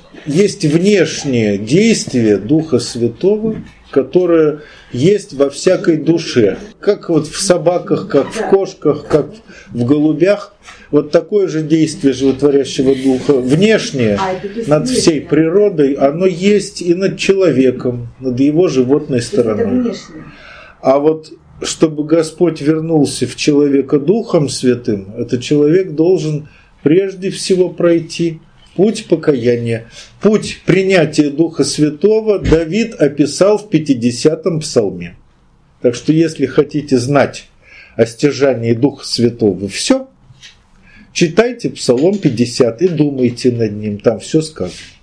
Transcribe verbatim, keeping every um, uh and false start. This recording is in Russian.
есть внешнее действие Духа Святого, которое есть во всякой душе. Как вот в собаках, как в кошках, как в голубях. Вот такое же действие животворящего Духа, внешнее, над всей природой, оно есть и над человеком, над его животной стороной. А вот чтобы Господь вернулся в человека Духом Святым, этот человек должен прежде всего пройти путь покаяния, путь принятия Духа Святого Давид описал в пятидесятом псалме. Так что если хотите знать о стяжании Духа Святого все, читайте Псалом пятьдесят и думайте над ним, там все сказано.